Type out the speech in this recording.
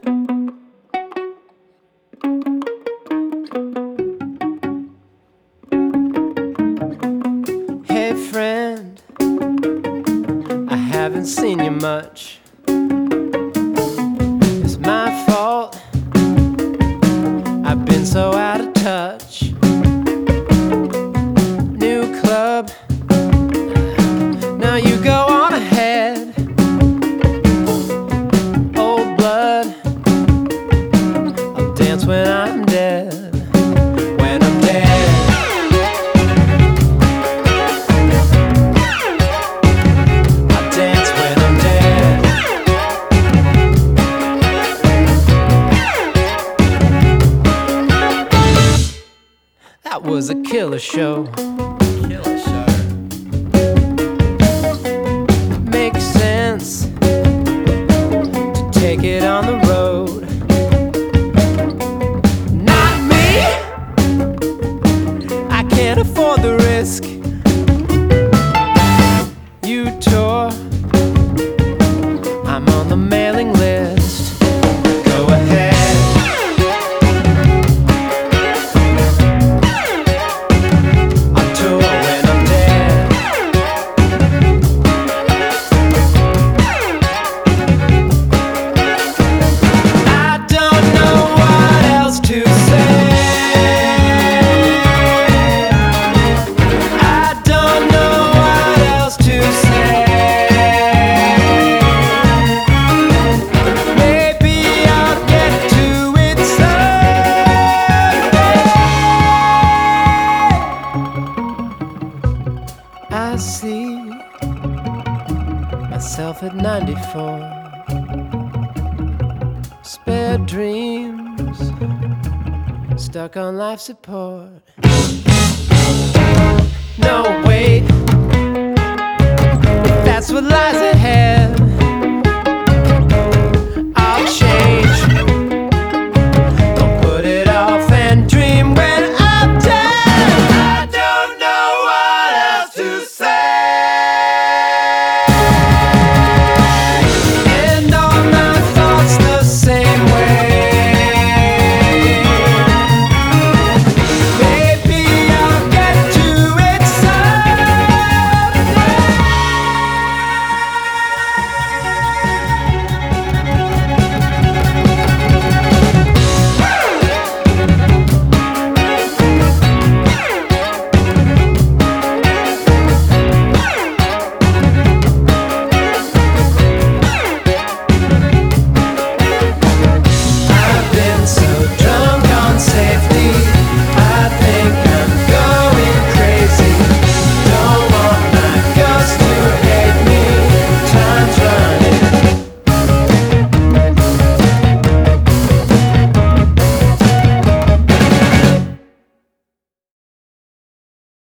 Hey friend, I haven't seen you much. It's my fault, I've been so out of touch. New club, now you go on ahead. Old blood, I'll dance when I'm dead. When I'm dead, I'll dance when I'm dead. That was a killer show. Killer show. Makes sense to take it on the road. Not me, I can't afford the risk. You tour, I'm on the mailing list. Go ahead. I'll tour when I'm dead. I don't know what else to say. I don't know what else to say. Maybe I'll get to it someday. I see myself at 94. Spare dreams, stuck on life support. No, wait, if that's what lies ahead,